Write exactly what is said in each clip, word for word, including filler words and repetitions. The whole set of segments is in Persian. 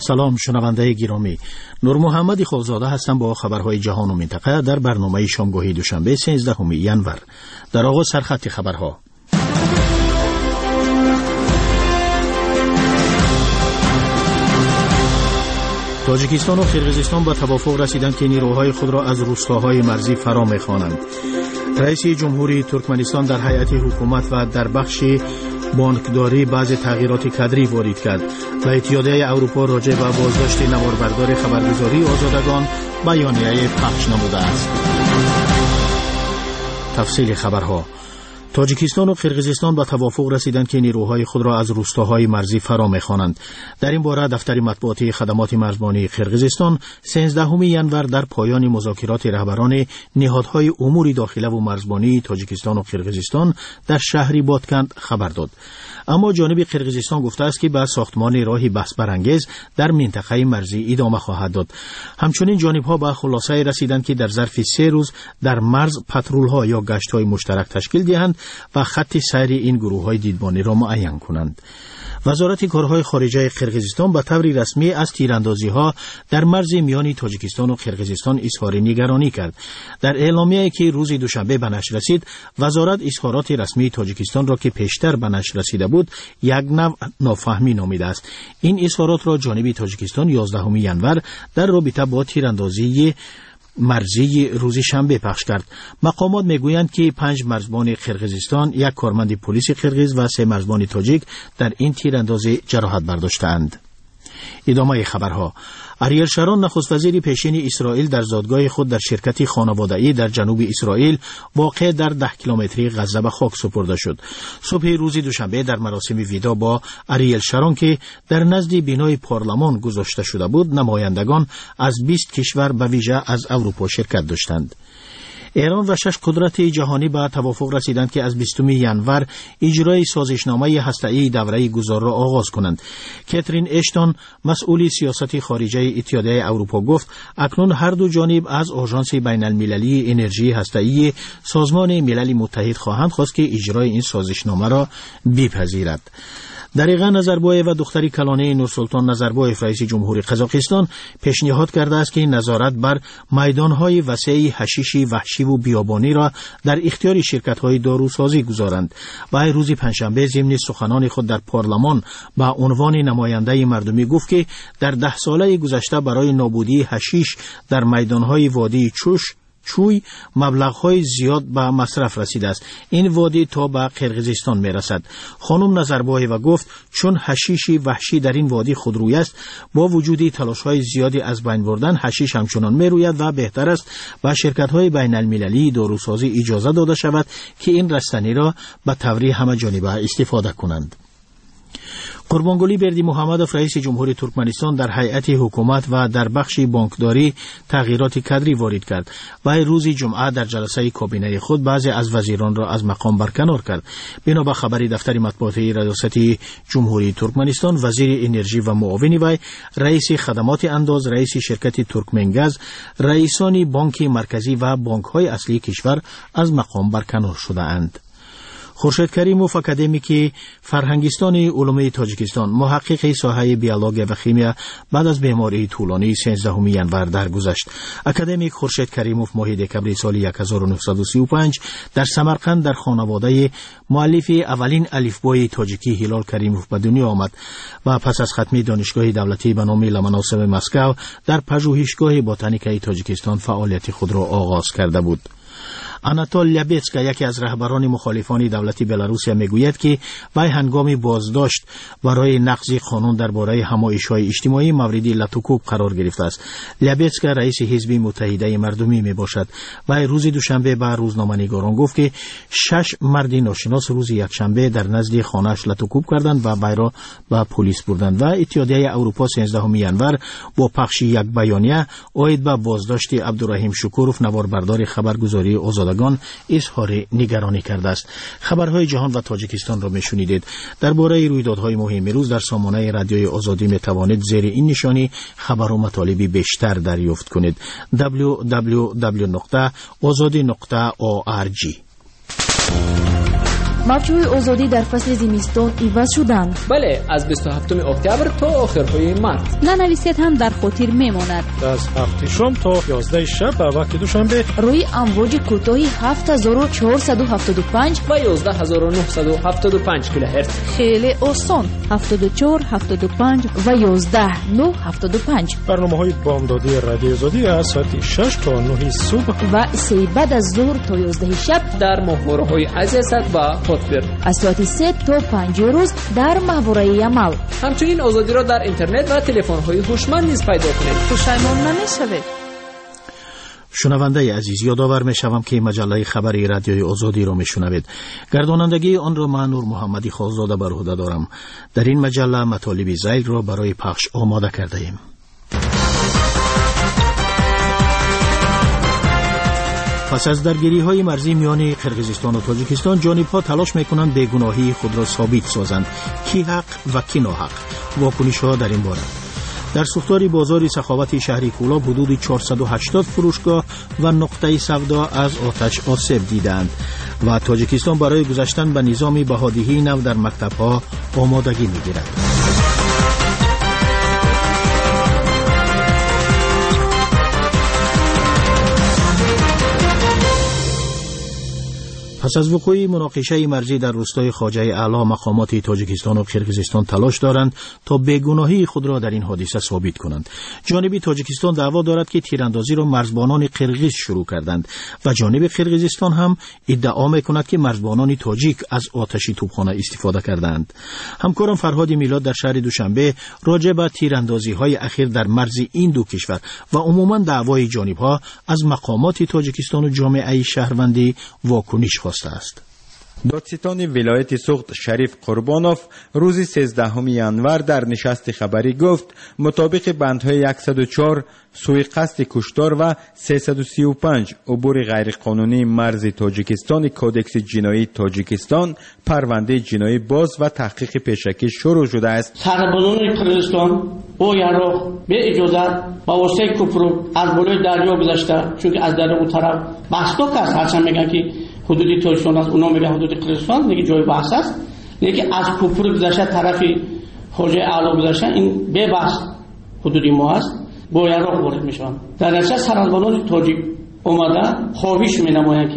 سلام شنونده گرامی، نور محمد خوزاده هستم با خبرهای جهان و منطقه در برنامه شامگاهی دوشنبه سیزدهم ژانویه. در آغاز سرخط خبرها. تاجیکستان و قرقیزستان به توافق رسیدند که نیروهای خود را از روستاهای مرزی فرا می‌خوانند. رئیس جمهوری ترکمنستان در هیئت حکومت و در بخش بانکداری بعض تغییرات کادری وارد کرد و اتحادیه اروپا راجع به بازداشت نواربردار خبرگزاری آزادگان بیانیه پخش نموده است. تفصیل خبرها. تاجیکستان و قرقیزستان به توافق رسیدند که نیروهای خود را از روستاهای مرزی فرا می‌خوانند. در این باره دفتر مطبوعاتی خدمات مرزبانی قرقیزستان سیزدهم ژانویه در پایان مذاکرات رهبران نهادهای امور داخله و مرزبانی تاجیکستان و قرقیزستان در شهر بادکند خبر داد. اما جانب قرقیزستان گفته است که به ساختمان راهی بحث برانگیز در منطقه مرزی ادامه خواهد داد. همچنین جانب‌ها به خلاصه رسیدند که در ظرف سه روز در مرز پترول‌ها یا گشت‌های مشترک تشکیل دهند و خط سیر این گروه‌های دیدبانی را معین کنند. وزارت کارهای خارجه قرقیزستان به طور رسمی از تیراندازی‌ها در مرز میان تاجیکستان و قرقیزستان اظهار نگرانی کرد. در اعلامیه‌ای که روز دوشنبه به نشر رسید، وزارت اظهارات رسمی تاجیکستان را که پیشتر به نشر رسیده بود، یک نوع نافهمی نامیده است. این اظهارات را جانب تاجیکستان یازدهم ژانویه در رابطه با تیراندازی مرزی روز شنبه پخش کرد. مقامات میگویند که پنج مرزبان قرقیزستان، یک کارمند پلیس قرقیز و سه مرزبان تاجیک در این تیراندازی جراحت برداشتند. ادامه خبرها. اریل شارون نخست وزیر پیشین اسرائیل در زادگاه خود در شرکتی خانوادگی در جنوب اسرائیل واقع در ده کیلومتری غزه به خاک سپرده شد. صبح روز دوشنبه در مراسم ویدا با اریل شارون که در نزد بینای پارلمان گذاشته شده بود، نمایندگان از بیست کشور به ویژه از اروپا شرکت داشتند. ایران و شش قدرت جهانی به توافق رسیدند که از بیستم ژانویه اجرای سازشنامه هسته‌ای دوره گذار را آغاز کنند. کاترین اشتون مسئول سیاست خارجه اتحادیه اروپا گفت اکنون هر دو جانب از آژانس بین المللی انرژی هسته‌ای سازمان ملل متحد خواهند خواست که اجرای این سازشنامه را بپذیرد. دریغا نظربایف و دختری کلانه نورسلطان نظربایف رئیس جمهوری قزاقستان پیشنهاد کرده است که نظارت بر میدانهای وسیع حشیش وحشی و بیابانی را در اختیار شرکت‌های داروسازی گذارند. و روز پنجشنبه ضمن سخنان خود در پارلمان با عنوان نماینده مردمی گفت که در ده ساله گذشته برای نابودی حشیش در میدانهای وادی چوش چوی مبلغ‌های زیاد به مصرف رسیده است. این وادی تا به قرقیزستان می‌رسد. خانم نظربایف گفت چون حشیش وحشی در این وادی خودروی است، با وجود تلاش‌های زیادی از بین بردن حشیش همچنان می‌روید و بهتر است به شرکت‌های بین المللی داروسازی اجازه داده شود که این رستنی را به طور همه جانبه استفاده کنند. قربانگلی بردی محمدوف رئیس جمهوری ترکمنستان در هیئت حکومت و در بخش بانکداری تغییرات کادری وارد کرد و روز جمعه در جلسه کابینه خود بعضی از وزیران را از مقام برکنار کرد. بنا به خبری دفتر مطبوعاتی ریاست جمهوری ترکمنستان، وزیر انرژی و معاون وی، رئیس خدمات انداز، رئیس شرکت ترکمنگاز، رئیسان بانک مرکزی و بانک‌های اصلی کشور از مقام برکنار شده‌اند. خورشید کریموف اکادمیک فرهنگستان علوم تاجیکستان، محقق ساحه بیولوژی و شیمی، بعد از بیماری طولانی سیزدهم ژانویه درگذشت. اکادمیک خورشید کریموف ماه دکبر سال هزار و نهصد و سی و پنج در سمرقند در خانواده مؤلف اولین الفبای تاجیکی هلال کریموف به دنیا آمد و پس از ختم دانشگاه دولتی به نام لومونوسوف مسکو در پژوهشگاه بوتانیکای تاجیکستان فعالیت خود را آغاز کرده بود. آناتول لیابیتسکا، یکی از رهبران مخالفان دولتی بلاروسیا، میگوید که وی هنگام بازداشت برای نقض قانون درباره همایش‌های اجتماعی مورد لطوکوب قرار گرفته است. لیابیتسکا رئیس حزب متحده مردمی میباشد و روز دوشنبه به روزنامه‌نگاران گفت که شش مرد ناشناس روز یکشنبه در نزد خانه‌اش لطوکوب کردند و وی را به پلیس بردند. و اتحادیه اروپا سیزدهم ژانویه با پخش یک بیانیه عاید به بازداشت عبدالرحیم شکوروف نواربردار خبرگزاری آزادگان اظهار نگرانی کرده است. خبرهای جهان و تاجیکستان را میشنیدید. درباره رویدادهای مهم روز در سامانه رادیوی آزادی می توانید زیر این نشانی خبر و مطالب بیشتر دریافت کنید. دبلیو دبلیو دبلیو نقطه آزادی نقطه او آر جی. мавҷҳои озодӣ дар фасли зимистон иваз шуданд. бале, аз бисту ҳафтуми октябр то охирҳои март. нанависед ҳам дар хотир мемонад. аз ҳафти шом то ёздаҳи шаб ба вақти душанбе рӯи амвоҷи кӯтоҳи ҳафт ҳазору чаҳорсаду ҳафтоду панҷ ва ёздаҳ ҳазору нуҳсаду ҳафтоду панҷ килоҳерц. хеле осон. ҳафтоду чор ҳафтоду панҷ ва ёздаҳ нӯҳ ҳафтоду панҷ. барномаҳои бомдодии радиои озодӣ аз соати шаш то нӯҳи субҳ ва се баъд аз зуҳр то ёздаҳи шаб дар моҳвораҳои азият ва хотбир аз соати се то панҷи рӯз дар маҳвораи амал. ҳамчунин озодиро дар интернет ва телефонҳои ҳушманд низ пайдо кунед. пушаймон намешавед. шунавандаи азиз, ёдовар мешавам ки маҷаллаи хабари радиои озодиро мешунавед. гардонандагии онро ман Нур Муҳаммади Хозода бар уҳда дорам. дар ин маҷалла матолиби зайлро барои пахш омода кардаем. پس از درگیری‌های مرزی میان قرقیزستان و تاجیکستان، جانب‌ها تلاش می‌کنند بیگناهی خود را ثابت سازند. کی حق و کی ناحق؟ واکنش‌ها در این باره. در سوختار بازار سخاوت شهری کولا حدود چهارصد و هشتاد فروشگاه و نقطه سودا از آتش آسیب دیدند و تاجیکستان برای گذشتن به نظام بهادهی نو در مکتب‌ها آمادگی می‌گیرد. پس از وقوع مناقشه مرزی در روستای خواجه اعلی، مقامات تاجیکستان و قرقیزستان تلاش دارند تا بیگناهی خود را در این حادثه ثابت کنند. جانب تاجیکستان دعوا دارد که تیراندازی را مرزبانان قرقیز شروع کردند و جانب قرقیزستان هم ادعا میکند که مرزبانان تاجیک از آتش توپخانه استفاده کردند. همکارم فرهاد میلاد در شهر دوشنبه راجع به تیراندازی‌های اخیر در مرز این دو کشور و عموما دعوای جانب‌ها از مقامات تاجیکستان و جامعه شهروندی واکنش است. دادستان ولایت سوخت شریف قربانوف روز سیزدهم ژانویه در نشست خبری گفت مطابق بندهای صد و چهار سوی قصد کشتار و سیصد و سی و پنج عبور غیرقانونی مرز تاجیکستان کودکس جنایی تاجیکستان پرونده جنایی باز و تحقیق پیشکی شروع شده است. سربازان قرقیزستان او یارو به اجازه با واسطه کفر از بالای دریا گذشته، چون از در اون طرف بحث است. هرچند میگن که حدودی تاجیکستان است، اونا میگن حدودی قرقیزستان، دیگه جای بحث است. دیگه از کفر گذشته طرفی خواجه اعلی گذشته، این به بحث حدودی ما است. با یارو وارد میشن. در نتیجه سربازان تاجیک اومده خواهش مینمایند که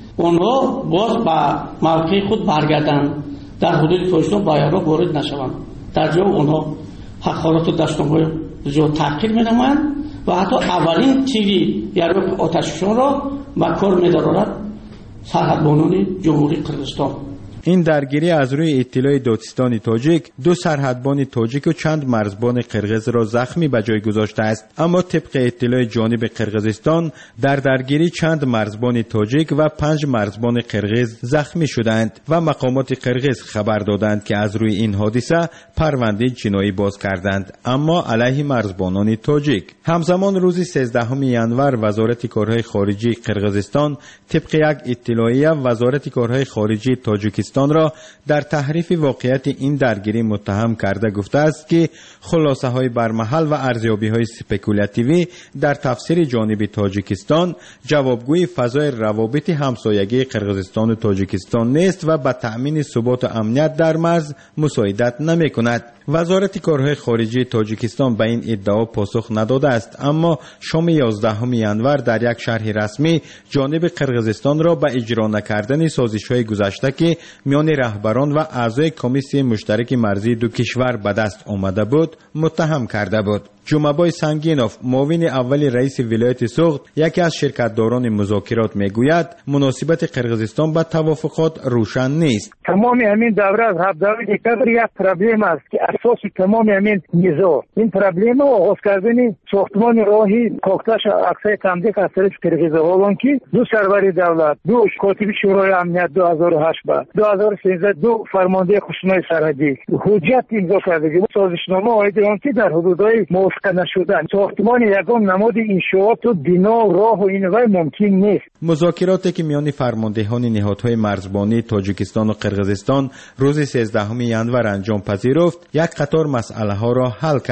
اونها باز به موقع خود برگردند، در حدود تاجیکستان با یارو وارد نشوند. در جای اونها حقارت و دستگاه‌های زیاد تحقیر مینمایند و حتی اولین تیری یارو آتششان را به کار می‌دارد سرحدبانان جمهوری قرقیزستان. این درگیری از روی اطلاع دادستان تاجیک دو سرحدبان تاجیک و چند مرزبان قرقیز را زخمی به جای گذاشته است، اما طبق اطلاع جانب قرقیزستان در درگیری چند مرزبان تاجیک و پنج مرزبان قرقیز زخمی شدند و مقامات قرقیز خبر دادند که از روی این حادثه پرونده جنایی باز کردند، اما علیه مرزبانان تاجیک. همزمان روز سیزدهم ژانویه وزارت کارهای خارجی قرقیزستان طبق یک اطلاعیه وزارت کارهای خارجی تاجیکستان را در تحریف واقعیت این درگیری متهم کرده گفته است که خلاصه های برمحل و ارزیابی های سپکولاتیوی در تفسیر جانب تاجیکستان جوابگوی فضای روابط همسایگی قرقیزستان و تاجیکستان نیست و به تأمین ثبات و امنیت در مرز مساعدت نمی کند. وزارت کارهای خارجی تاجیکستان به این ادعا پاسخ نداده است، اما شام یازدهم ژانویه در یک شرح رسمی جانب قرقیزستان را به اجرا نکردن سازش‌های گذشته که میان رهبران و اعضای کمیسیون مشترک مرزی دو کشور به دست آمده بود متهم کرده بود. جمعبای سنگینوف معاون اول رئیس ولایت سوخت یکی از شرکتداران مذاکرات میگوید مناسبت قرقیزستان با توافقات روشن نیست. تمام همین دوره از هفدهمین دکتر یک پرابلم است که اساس تمام همین نزاع این پرابلم آغاز کردن ساختمان راهی کوکتاش اقصای تمدیق از طرف قرقیزستان که دو سرور دولت، دو کاتب شورای امنیت دو هزار و هشت با دو هزار و سیزده دو فرمانده خصوصی سرحدی حجت امضا کرده که سازشنامه آید آن که در حدودهای موافقه نشدن ساختمان یگان نماد انشاءات و بنا و راه و این وای ممکن نیست. مذاکراتی که میان فرماندهان نهادهای مرزبانی تاجیکستان و قرقیزستان روز سیزدهم ژانویه انجام پذیرفت یک قطار مسئله ها را حل کرد،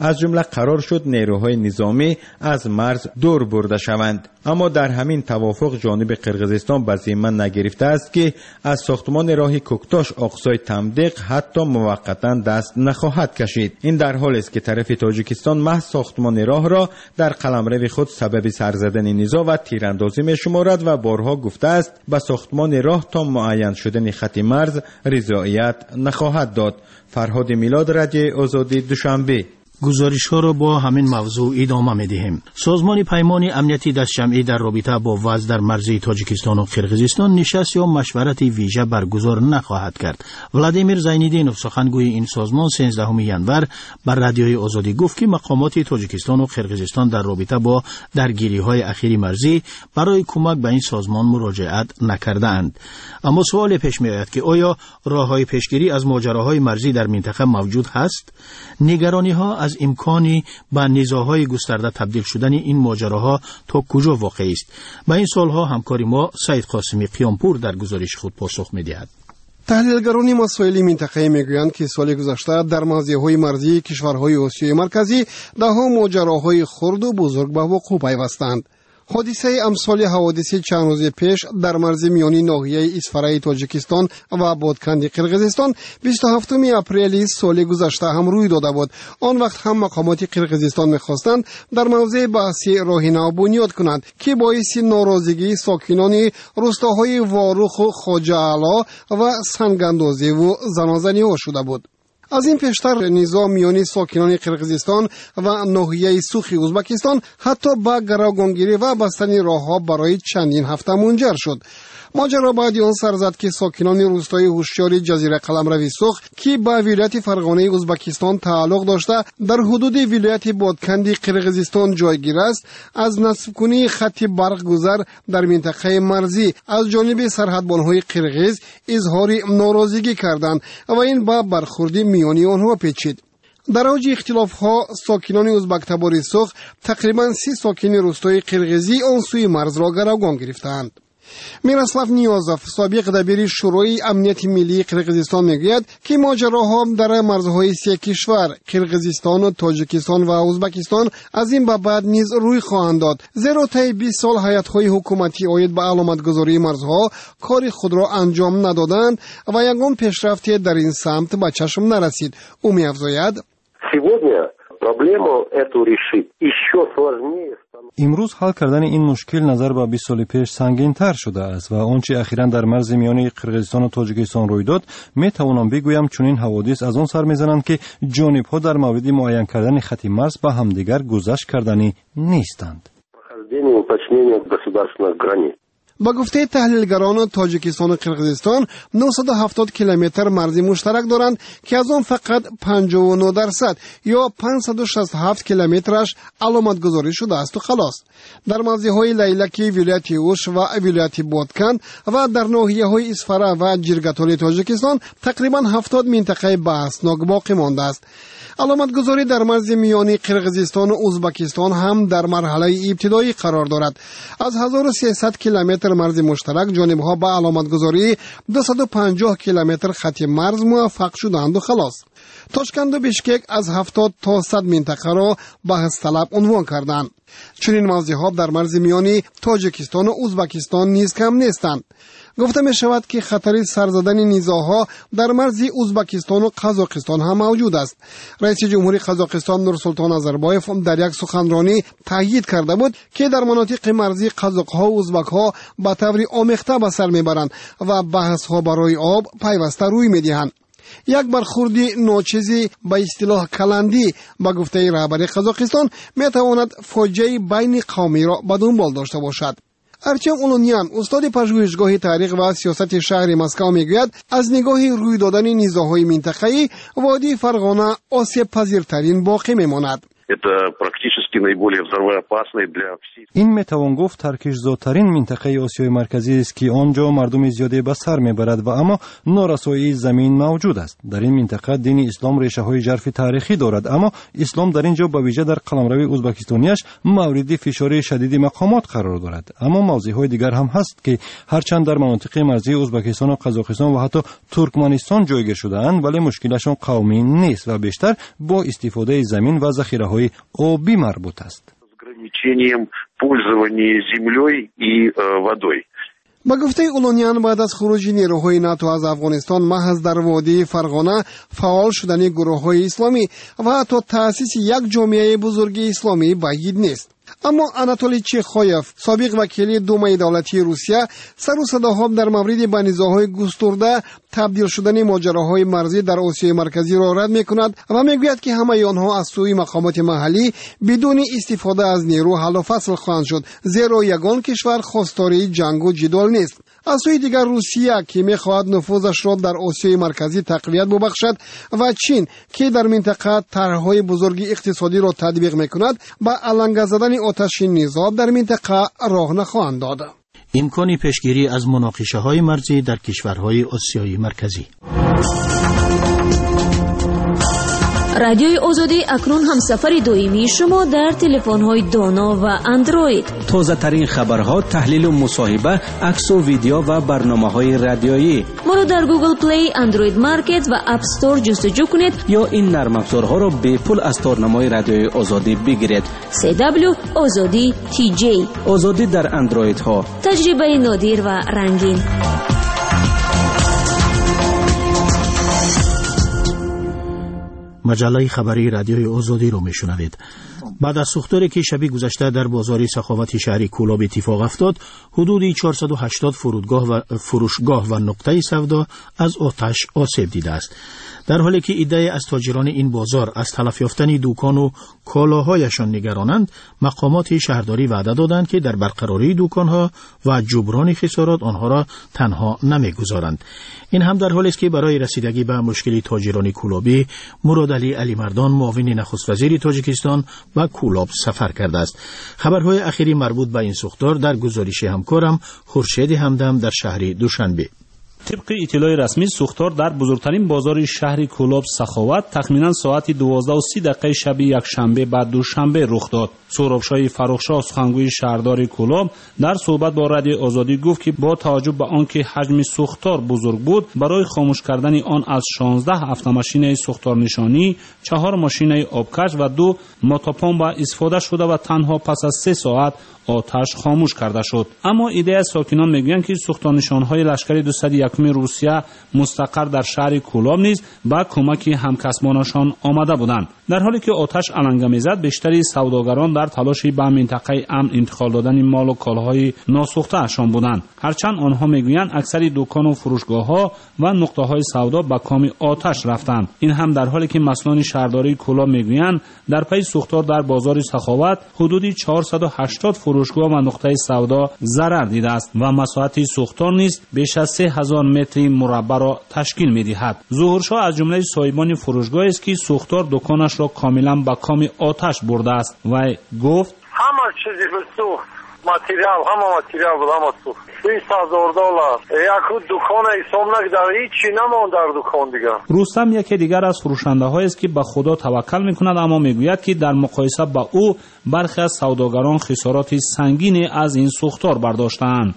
از جمله قرار شد نیروهای نظامی از مرز دور برده شوند. اما در همین توافق جانب قرقیزستان به ذمه نگرفته است که از ساختمان راه کوکتاش آقصای تمدیق حتی موقتا دست نخواهد کشید. این در حالی است که طرف تاجیکستان محض ساختمان راه را در قلمرو خود سبب سر زدن نزاع و تیراندازی می‌شمارد و بارها گفته است به ساختمان راه تا معین شدن خط مرز رضایت نخواهد داد. فرهاد میلاد، رادیو آزادی، دوشنبه. گزارش ها را با همین موضوع ادامه می دهیم. سازمان پیمان امنیتی دستجمعی در رابطه با وضع در مرزی تاجیکستان و قرقیزستان نشست یا مشورت ویژه برگزار نخواهد کرد. ولادیمیر زینیدینوف، سخنگوی این سازمان، سیزدهم ینور بر رادیوی آزادی گفت که مقامات تاجیکستان و قرقیزستان در رابطه با درگیری های اخیر مرزی برای کمک به این سازمان مراجعت نکردند. اما سوال پیش می آید که آیا راههای پیشگیری از ماجراهای مرزی در منطقه موجود هست؟ نگرانی ها از امکانی به نزاع‌های گسترده تبدیل شدن این ماجراها تا کجا واقع است؟ به این سوالها همکاری ما سعید قاسمی قیامپور در گزارش خود پاسخ می‌دهد. تحلیلگران مسائل منطقه‌ای میگویند که سال گذشته در موضع‌های مرزی کشورهای آسیای مرکزی ده‌ها ماجراهای خرد و بزرگ به وقوع پیوستند. حادثه امثال حوادث چند روز پیش در مرز میانی ناحیه اسفرای تاجیکستان و بادکند قرقیزستان بیست و هفتم اپریل سال گذشته هم روی داده بود. آن وقت هم مقامات قرقیزستان می‌خواستند در موضع بحثی راه نو بنیاد کنند که باعث ناراضگی ساکنان روستاهای واروخ و خواجه اعلی و سنگاندازی و زنازنی ها شده بود. از این پیشتر نزاع میان ساکنان قرقیزستان و ناحیه سوخی ازبکستان حتی به گروگانگیری و بستن راهها برای چندین هفته منجر شد. ماجرا بعد آن سر زد که ساکنان روستای هوشیاری جزیره قلمرو سوخ که به ولایت فرغانه ازبکستان تعلق داشته در حدود ولایت بادکند قرقیزستان جایگیر است، از نصب کنی خط برق گذر در منطقه مرزی از جانب سرحدبان‌های قرقیز اظهار ناراضگی کردند و این با برخورد میانی آنها پیچید. در اوج اختلاف‌ها ساکنان ازبک تبار سوخ تقریباً سی ساکن روستای قرقیزی آن سوی مرز را گروگان گرفتند. میراسلاف نیازوف، سابق دبیر شورای امنیت ملی قرقیزستان میگوید که ماجراها در مرزهای سه کشور قرقیزستان و تاجیکستان و ازبکستان از این به بعد نیز روی خواهند داد، زیرا طی بیست سال هیئت‌های حکومتی عاید به علامتگذاری مرزها کار خود را انجام ندادند و یگان پیشرفتی در این سمت به چشم نرسید. او می‌افزاید امروز حل کردن این مشکل نظر به بیست سال پیش سنگین تر شده است و آنچه اخیراً در مرز میانی قرقیزستان و تاجیکستان روی داد می توانم بگویم چون این حوادث از آن سر میزنند که جانب‌ها در مورد معین کردن خط مرز به همدیگر گذشت کردنی نیستند. با گفته تحلیلگران تاجیکستان و قرقیزستان نهصد و هفتاد کیلومتر مرز مشترک دارند که از آن فقط پنجاه و نه درصد یا پانصد و شصت و هفت کیلومترش علامت گذاری شده است و خلاص. در مرزهای لیلکی ولایت اوش و ولایت بادکند و در ناحیه‌های اسفرا و جرگتال تاجیکستان تقریبا هفتاد منطقه بحثناک باقی مانده است. علامت گذاری در مرز میانی قرقیزستان و ازبکستان هم در مرحله ابتدایی قرار دارد. از هزار و سیصد کیلومتر مرز مشترک جانب‌ها به علامت گذاری دویست و پنجاه کیلومتر خط مرز موفق شدند و خلاص. تاشکند و بشکک از هفتاد تا صد منطقه را بحث طلب عنوان کردند. چنین موضوعها در مرز میانی تاجیکستان و ازبکستان نیز کم نیستند. گفته می شود که خطر سر زدن نزاعها در مرز ازبکستان و قزاقستان هم موجود است. رئیس جمهوری قزاقستان نورسلطان نظربایف در یک سخنرانی تأکید کرده بود که در مناطق مرزی قزاق‌ها و ازبک‌ها به طور آمیخته به سر میبرند و بحث‌ها برای آب پیوسته روی میدهند. یک برخورد ناچیزی به اصطلاح کلندی به گفته رهبر قزاقستان میتواند فاجعه بین قومی را به دنبال داشته باشد. ارتیم اولونیان، استاد پژوهشگاه تاریخ و سیاست شهر مسکو میگوید از نگاه روی دادن نزاع‌های منطقه‌ای وادی فرغانه آسیب پذیرترین باقی میماند. این میتوان گفت ترکش‌زاترین منطقه آسیای مرکزی است که آنجا مردم زیادی به سر میبرد و اما نارسایی زمین موجود است. در این منطقه دین اسلام ریشه های ژرف تاریخی دارد، اما اسلام در اینجا به ویژه در قلمرو ازبکستانیش مورد فشار شدید مقامات قرار دارد. اما موضوعهای دیگر هم هست که هرچند در مناطق مرزی ازبکستان و قزاقستان و حتی ترکمنستان جایگیر شده‌اند، ولی مشکلشون قومی نیست و بیشتر با استفاده زمین و ذخیره‌های آبی مربوط است. با گفته اولونیان بعد از خروج نیروهای ناتو از افغانستان محض در وادی فرغانه فعال شدن گروه‌های اسلامی و حتی تأسیس یک جامعه بزرگ اسلامی بعید نیست. اما آناتولی چخویف، سابق وکیل دومای دولتی روسیه، سر و صداها در مورد به نزاع‌های گسترده تبدیل شدن ماجراهای مرزی در آسیای مرکزی را رد می‌کند و می‌گوید که همه آنها از سوی مقامات محلی بدون استفاده از نیرو حل و فصل خواهند شد، زیرا یگان کشور خواستار جنگ و جدال نیست. از سوی دیگر روسیه که می‌خواهد نفوذش را در آسیای مرکزی تقویت ببخشد و چین که در منطقه طرح‌های بزرگ اقتصادی را تطبیق می‌کند، با علنگ زدن آتش نزاع در منطقه راه نخواهند داد. امکان پیشگیری از مناقشه‌های مرزی در کشورهای آسیای مرکزی. رادیوی آزادی اکنون هم سفر دویمی شما در تلفن‌های دانا و اندروید. تازه ترین خبرها، تحلیل و مصاحبه، عکس و ویدیو و برنامه‌های رادیویی. ما رو در گوگل پلی، اندروید مارکت و اپ استور جستجو کنید یا این نرم افزارها را به پول از تارنمای رادیوی آزادی بگیرید. سی دبلیو آزادی تی جی. آزادی در اندروید ها. تجربه نادر و رنگین. مجله خبری رادیوی آزادی رو میشنوید. بعد از سوختاری که شبی گذشته در بازار سخاوت شهری کولاب اتفاق افتاد، حدود چهارصد و هشتاد فرودگاه و فروشگاه و نقطه سودا از آتش آسیب دیده است. در حالی که عده‌ای از تاجران این بازار از تلف یافتن دکان و کالاهایشان نگرانند، مقامات شهرداری وعده دادند که در برقراری دکانها و جبران خسارات آنها را تنها نمیگذارند. این هم در حالی است که برای رسیدگی به مشکل تاجران کولابی، مرادعلی علی مردان، معاون نخست وزیر تاجیکستان، به کولاب سفر کرده است. خبرهای اخیری مربوط به این سوختار در گزارش همکارم خورشید همدم در شهر دوشنبه. طبق اطلاع رسمی، سوختار در بزرگترین بازار شهر کولاب سخاوت تخمینا ساعت دوازده و سی دقیقه شب یک شنبه بعد دوشنبه رخ داد. سهرابشاه فرخشاه، سخنگوی شهرداری کولاب، در صحبت با رادیو آزادی گفت که با توجه به آنکه حجم سوختار بزرگ بود، برای خاموش کردن آن از شانزده اتومبیل سوختار نشانی، چهار ماشین آبکش و دو موتوپامپ استفاده شده و تنها پس از سه ساعت آتش خاموش کرده شد. اما ایده ساکنان میگویند که سوختار نشانهای لشکر دویست و یک روسیه مستقر در شهر کولاب نیز با کمک همکسبانشان آمده بودند. در حالی که آتش علنگه میزد، بیشتری سوداگران در تلاشی به منطقه امن انتقال دادن مال و کالاهای ناسوخته اشان بودند. هرچند آنها میگویند اکثر دکان و فروشگاه‌ها و نقطه‌های سودا به کام آتش رفتند. این هم در حالی که مسئولان شهرداری کولاب میگویند در پی سوختار در بازار سخاوت حدود چهارصد و هشتاد فروشگاه و نقطه سودا ضرر دیده است و مساحت سوختار نیز بیش از سه هزار متر مربع را تشکیل می‌دهد. ظهورشاه از جمله صاحبان فروشگاه است که سوختار دکانش را کاملا به کام آتش برده است و گفت همه چیزی به سوخت، ماتریال، همه ماتریال بود، همه سوخت. بیست هزار دلار یک دکان حساب نکرد، هیچی نماند در دکان دیگر. رستم یکی دیگر از فروشنده‌هایی است که به خدا توکل می‌کند، اما میگوید که در مقایسه با او برخی از سوداگران خسارات سنگینی از این سوختار برداشتند.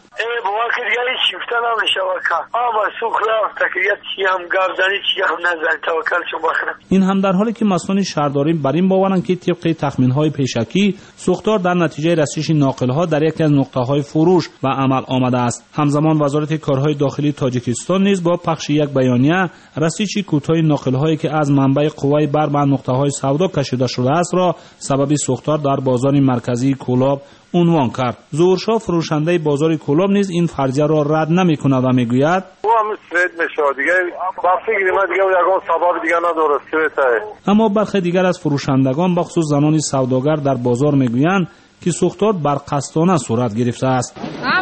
این هم در حالی که مسئولان شهرداری بر این باورند که طبق تخمین‌های پیشکی سوختار در نتیجه رسیدگی ناقل‌ها در یکی از نقطه‌های فروش و عمل آمده است. همزمان وزارت کارهای داخلی تاجیکستان نیز با پخش یک بیانیه رسیدگی کوتاه ناقل‌هایی که از منبع قوای بر به نقطه‌های سودا کشیده شده است را سبب سوختار در بازار مرکزی کولاب عنوان کرد. ظهورشاه فروشنده بازار کولاب نیز این فرضیه را رد نمی‌کند و میگوید او هم سرد میشه دیگه، با فکر ما دیگه یگان سبب دیگه نداره سرته. اما برخی دیگر از فروشندگان بخصوص زنان سوداگر در بازار میگویند که سوختار برقصدانه صورت گرفته است.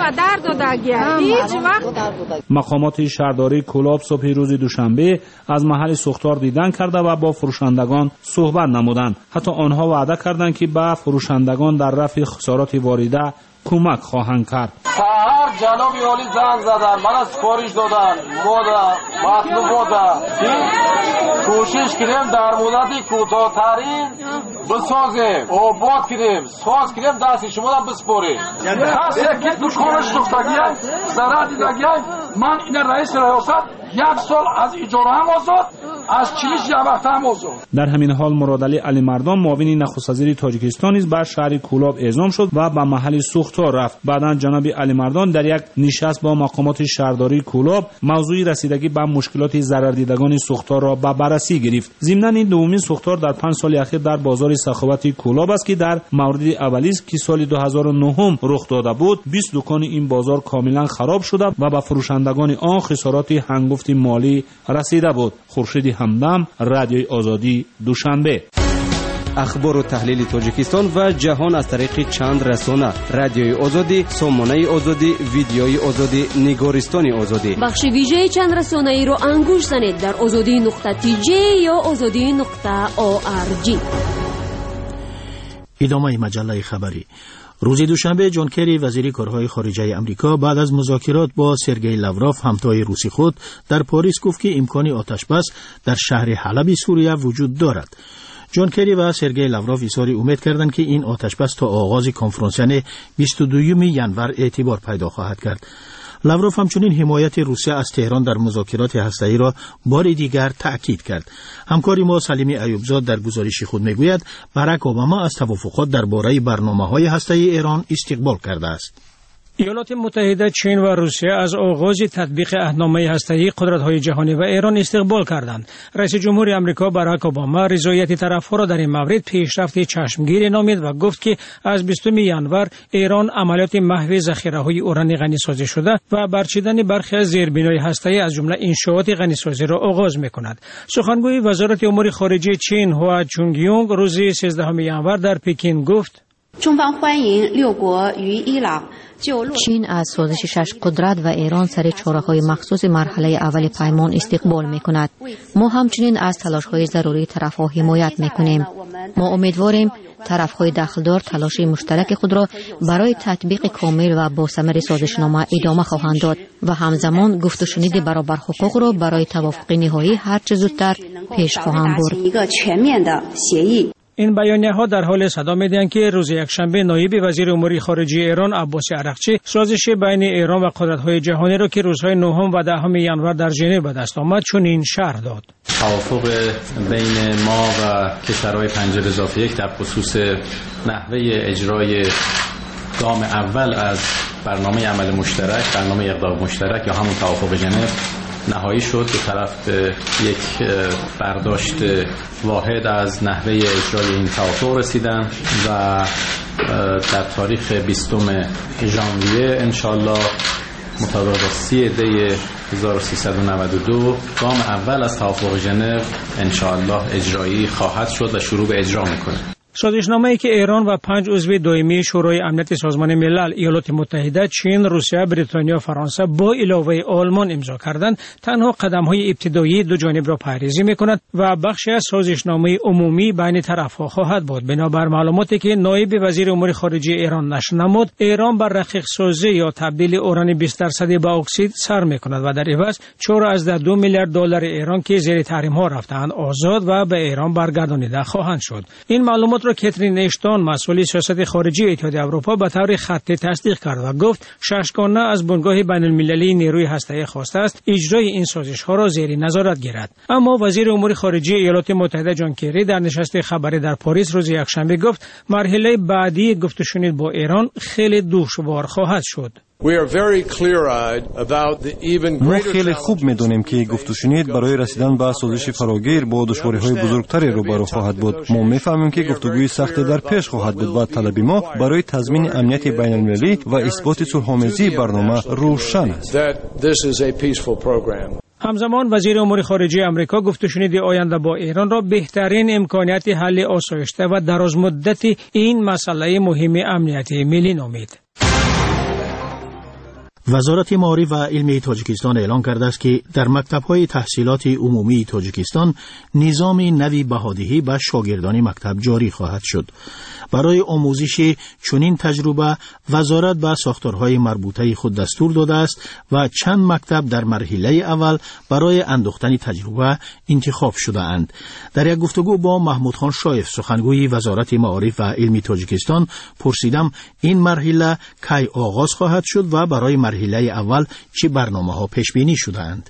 و در دادگیه هیچ وقت. مقامات شهرداری کلاب صبح روز دوشنبه از محل سوختار دیدن کرده و با فروشندگان صحبت نمودند. حتی آنها وعده کردند که به فروشندگان در رفع خسارات وارده کمک خواهند کرد. سهر جناب عالی زنگ زدن، من از سفارش دادن، ماده مطلوباته کوشش کنیم در مدت کوتاه‌ترین بسازیم، آباد کنیم، ساز کنیم، دست شما هم بسپاریم. کسی که دکانش دختگیه ضرر دیدگیه، من این رئیس ریاست یک سال از اجاره هم آزاد، از چیش یک وقت هم آزاد. در همین حال مرادعلی علی مردان معاون نخست وزیر تاجیکستان نیز به شهر کولاب اعزام شد و به محل سوختار رفت. بعداً جناب علی مردان در یک نشست با مقامات شهرداری کولاب موضوع رسیدگی به مشکلات ضرر دیدگان سوختار را به بررسی گرفت. ضمناً این دومین سوختار در پنج سال اخیر در بازار سخاوت کولاب است که در مورد اولی است که سال دو هزار و نه رخ داده بود. بیست دکان این بازار کاملا خراب شده و به فروشندگان آن خسارات هنگفت مالی رسیده بود. خورشید همدم، رادیوی آزادی، دوشنبه. اخبار و تحلیل تاجیکستان و جهان از طریق چند رسانه: رادیوی آزادی، سامانه آزادی، ویدیوی آزادی، نگارستان آزادی. بخش ویژه چند رسانه ای رو انگوش زنید در آزادی نقطه تی جی یا آزادی نقطه او آر جی. ادامه مجله خبری. روز دوشنبه جان کری وزیر کارهای خارجه امریکا بعد از مذاکرات با سرگئی لاوروف همتای روسی خود در پاریس گفت که امکانی آتشبس در شهر حلب سوریه وجود دارد. جان کری و سرگئی لاوروف اظهار امید کردند که این آتشبس تا آغاز کنفرانس بیست و دوم ژانویه اعتبار پیدا خواهد کرد. لاوروف همچنین حمایت روسیه از تهران در مذاکرات هسته‌ای را بار دیگر تأکید کرد. همکاری ما سلیمی ایوبزاد در گزارش خود میگوید باراک اوباما از توافقات درباره برنامه‌های هسته‌ای ایران استقبال کرده است. ایالات متحده، چین و روسیه از آغاز تطبیق عهدنامه هسته‌ای قدرت‌های جهانی و ایران استقبال کردند. رئیس جمهور آمریکا باراک اوباما رضایت طرف‌ها را در این مورد پیشرفت چشمگیر نامید و گفت که از بیستم ژانویه ایران عملیات محو ذخیره‌های اوران غنی‌سازی شده و برچیدن برخی از زیربنای هسته‌ای از جمله انشاءات غنی‌سازی را آغاز می‌کند. سخنگوی وزارت امور خارجه چین هوا چونگیونگ روز سیزدهم ژانویه در پکین گفت: چین از سازش شش قدرت و ایران سر چاره‌های مخصوص مرحله اول پیمان استقبال می‌کند. ما همچنین از تلاش‌های ضروری طرف‌ها حمایت می‌کنیم. ما امیدواریم طرف‌های دخلدار تلاش مشترک خود را برای تطبیق کامل و با ثمر سازشنامه ادامه خواهند داد و همزمان گفت و شنید برابر حقوق را برای توافق نهایی هر چه زودتر پیش خواهند برد. این بیانیه‌ها در حال صدا می‌دهند که روز یکشنبه نایب وزیر امور خارجه ایران عباس عرقچی سازش بین ایران و قدرت‌های جهانی را که روزهای نهم و دهم ژانویه در ژنو به دست آمد چنین شرح داد. توافق بین ما و کشورهای پنجره اضافه یک در خصوص نحوه اجرای گام اول از برنامه عمل مشترک، برنامه اقدام مشترک یا همون توافق ژنو نهایی شد. به طرف یک برداشت واحد از نحوه اجرای این توافق رسیدن و در تاریخ بیستم ژانویه انشالله مطابق با سی دی هزار و سیصد و نود و دو گام اول از توافق ژنو انشالله اجرایی خواهد شد و شروع به اجرا میکنه. سازشنامه‌ای که ایران و پنج عضو دائمی شورای امنیت سازمان ملل، ایالات متحده، چین، روسیه، بریتانیا و فرانسه با علاوه آلمان امضا کردند، تنها قدم‌های ابتدایی دو جانب را پیریزی می‌کند و بخشی از سازشنامه عمومی بین طرف‌ها خواهد بود. بنابر معلوماتی که نایب وزیر امور خارجه ایران نشر نمود، ایران بر رقیق سازی یا تبدیل اوران بیست درصدی به اکسید سر می‌کند و در عوض چهار ممیز دو میلیارد دلار ایران که زیر تحریم‌ها رفتند آزاد و به ایران برگردانیده خواهند شد. این معلومات را کاترین اشتون مسئول سیاست خارجی اتحادیه اروپا به طور خطی تصدیق کرد و گفت ششگانه از بنگاه بین المللی نیروی هسته‌ای خواسته است اجرای این سازش‌ها را زیر نظارت گیرد. اما وزیر امور خارجه ایالات متحده جان کری در نشست خبری در پاریس روز یکشنبه گفت مرحله بعدی گفت و شنید با ایران خیلی دشوار خواهد شد. ما خیلی خوب می‌دانیم که گفت و شنید برای رسیدن به سازش فراگیر با دشواری‌های بزرگتری روبرو خواهد بود. ما می‌فهمیم که گفتگوی سختی در پیش خواهد بود و طلب ما برای تضمین امنیت بین‌المللی و اثبات صلح‌آمیزی برنامه روشن است. همزمان وزیر امور خارجه آمریکا گفت و شنید آینده با ایران را بهترین امکانیت حل آسایشته و درازمدت این مسئله مهم امنیتی ملی نامید. وزارت معارف و علمی تاجیکستان اعلام کرده است که در مکتب‌های تحصیلات عمومی تاجیکستان نظام نوی بهادهی به شاگردان مکتب جاری خواهد شد. برای آموزش چنین تجربه وزارت به ساختارهای مربوطه خود دستور داده است و چند مکتب در مرحله اول برای انداختن تجربه انتخاب شده اند. در یک گفتگو با محمود خان شایف سخنگوی وزارت معارف و علمی تاجیکستان پرسیدم این مرحله کی آغاز خواهد شد و برای مرحله اول چه برنامه‌ها پیش بینی شده اند؟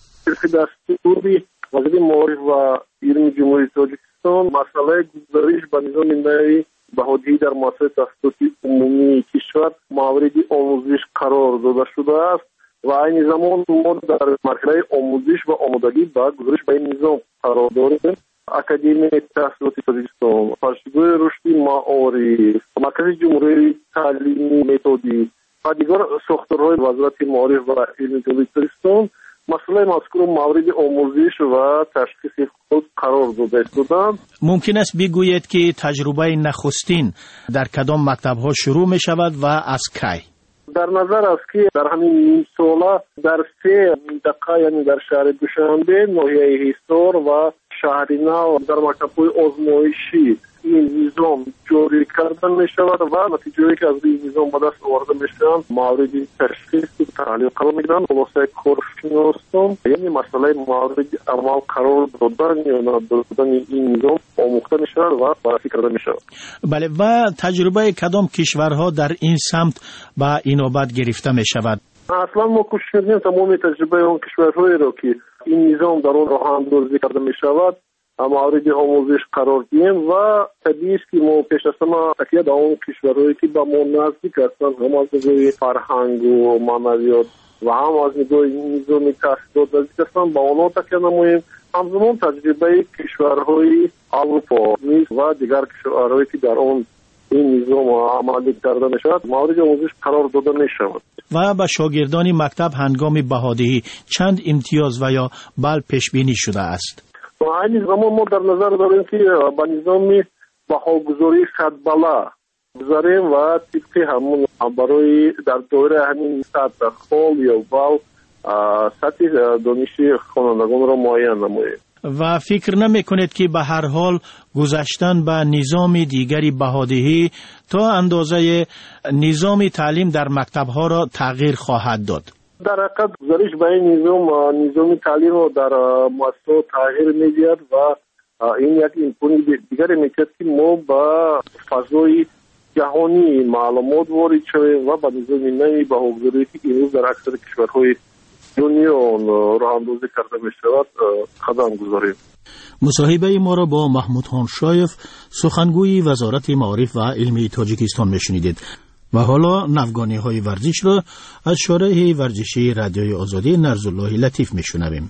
دستوری وزارت معارف و علمی جمهوری تاجیکستان مسئله گزارش به نظام نوی بهادهی در مؤسسات تحصیلاتی عمومی کشور مورد آموزش قرار داده شده است و این زمان ما در مرحله آموزش و آمادگی به گزارش به این نظام قرار داریم. اکادمی تحصیلات تاجیکستان، فرشگاه رشد معارف، مرکز جمهوری تعلیمی متدی و دیگر ساختارهای وزارت معارف و علم جمهوری تاجیکستان مسئله مذکور مورد آموزش و تشخیص خود قرار داده شدند. ممکن است بگویید که تجربه نخستین در کدام مکتب‌ها شروع می شود و از کی؟ در نظر است که در همین نیم ساله در سه منطقه یعنی در شهر دوشنبه، ناحیه حصار و شهر نو در مکتب‌های آزمایشی این نظام جاری کردن می شود و نتیجه‌ای که از این نظام به دست آورده می شوند مورد تشخیص و تحلیل قرار می گیرند. خلاصه کارشناسان یعنی مسئله مورد عمل قرار دادن یا ندادن این نظام آموخته می شود و بررسی کرده می شود. بله، و تجربه کدام کشورها در این سمت به اینابت گرفته می شود؟ اصلا ما کوشش می‌کنیم تمام تجربه اون کشورهایی را که این نظام در اون راه اندازی کرده می شود مورد آموزش قرار دیم و طبیعی است که ما پیش از همه تکیه به اون کشورهایی که به ما نزدیک هستند، هم از نگاه فرهنگ و معنویات و هم از نگاه نظام تحصیلات نزدیک هستند، به آنها تکیه نماییم. همزمان تجربه کشورهای اروپا و دیگر کشورهایی که در اون این نظام عملی کرده می شود مورد آموزش قرار داده می شود. و به شاگردان مکتب هنگام بهادهی چند امتیاز و یا بل پیش بینی شده است؟ و این زمان ما در نظر داریم که با نظام بهاگذاری صد بالا گذاریم و طبق همون برای در دوره همین سطح خال یا بال سطح دانشی خوانندگان را معین نماییم. و فکر نمی کنید که به هر حال گذاشتن به نظام دیگری بهادهی تا اندازه نظام تعلیم در مکتب‌ها را تغییر خواهد داد؟ در حقیقت گزارش به این نظام نظام تعلیم رو در مؤسسات تغییر می‌دهد و این یک امکان دیگری می‌کند که ما با فضای جهانی معلومات وارد شویم و با نظام نوی بهاگذاری که امروز در اکثر کشورهای دنیا راه اندازی کرده می‌شود قدم گذاریم. مصاحبه ما را با محمود خان شایف سخنگوی وزارت معارف و علمی تاجیکستان میشنیدید. و حالا نوگانی های ورزش را از شارح ورزشی رادیوی آزادی نرزالله لطیف میشنویم.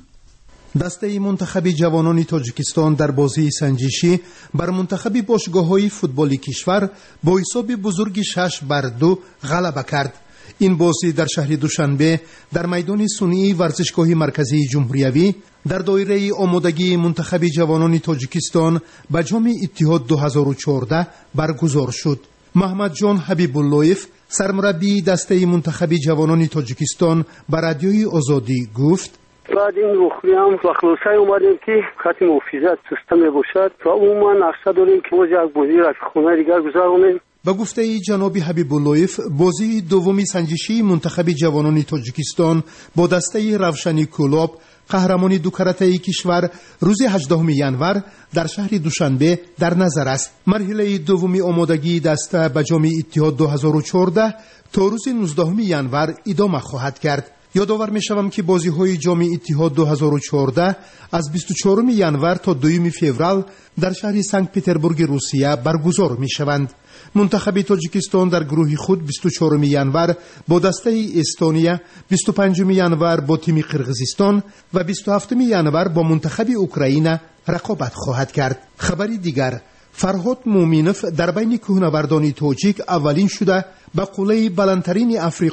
دسته منتخب جوانان تاجیکستان در بازی سنجشی بر منتخب باشگاه‌های فوتبالی کشور با حساب بزرگ شش بر دو غلبه کرد. این بازی در شهر دوشنبه در میدان صنعی ورزشگاه مرکزی جمهوریوی در دایره آمادگی منتخب جوانان تاجیکستان به جام اتحاد دو هزار و چهارده برگزار شد. محمد جان حبیب اللهیف سرمربی دسته منتخب جوانان تاجیکستان به رادیوی آزادی گفت: بعد این رخری هم و خلاصه اومدیم که خط محافظت سیستم باشد و عموما نقشه داریم که ما یک بازی را خونه دیگر گذارونیم. به گفته جناب حبیب اللهیف بازی دومی سنجشی منتخب جوانان تاجیکستان با دسته روشنی کلاب قهرمانی دو کرته کشور روز هجدهم ینور در شهر دوشنبه در نظر است. مرحله دومی آمادگی دسته به جام اتحاد دو هزار و چهارده تا روز نوزدهم ینور ادامه خواهد کرد. یادآور می‌شوم که بازی‌های جام اتحاد دو هزار و چهارده از بیست و چهارم ینور تا دوم فوریه در شهر سنت پترزبورگ روسیه برگزار می‌شوند. منتخب تاجیکستان در گروه خود بیست و چهارم ینور با دسته استونیا، بیست و پنجم ینور با تیم قرقیزستان و بیست و هفتم ینور با منتخب اوکراین رقابت خواهد کرد. خبری دیگر، فرهاد مومینوف در بین کوهنوردان تاجیک اولین شده به قله بلندترین افریقا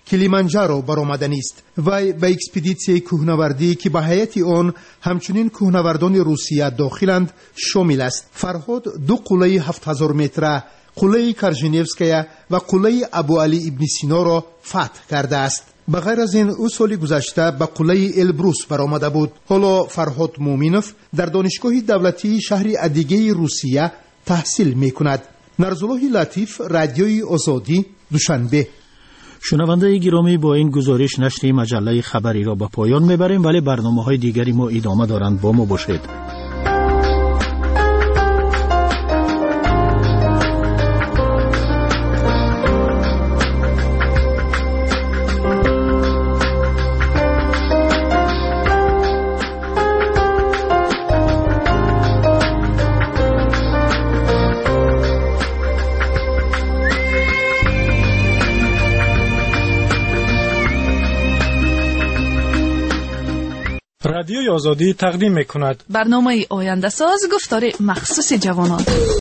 کلیمانجارو برآمدنی است. وی به اکسپدیسیون کوهنوردی که به هیئت آن همچنین کوهنوردان روسیه داخلند شامل است. فرهاد دو قله هفت هزار متره، قله کارژنیفسکیا و قله ابو علی ابن سینا را فتح کرده است. به غیر از این او سال گذشته به قله البروس برآمده بود. حالا فرهاد مومینوف در دانشگاه دولتی شهر ادیگه روسیه تحصیل می کند. نرزالله لطیف، رادیوی آزادی، دوشنبه. شنونده گرامی، با این گزارش نشر مجله خبری را به پایان میبریم، ولی برنامه‌های دیگری ما ادامه دارند. با ما باشید. رادیوی آزادی تقدیم می‌کند برنامه آینده ساز گفتار مخصوص جوانان.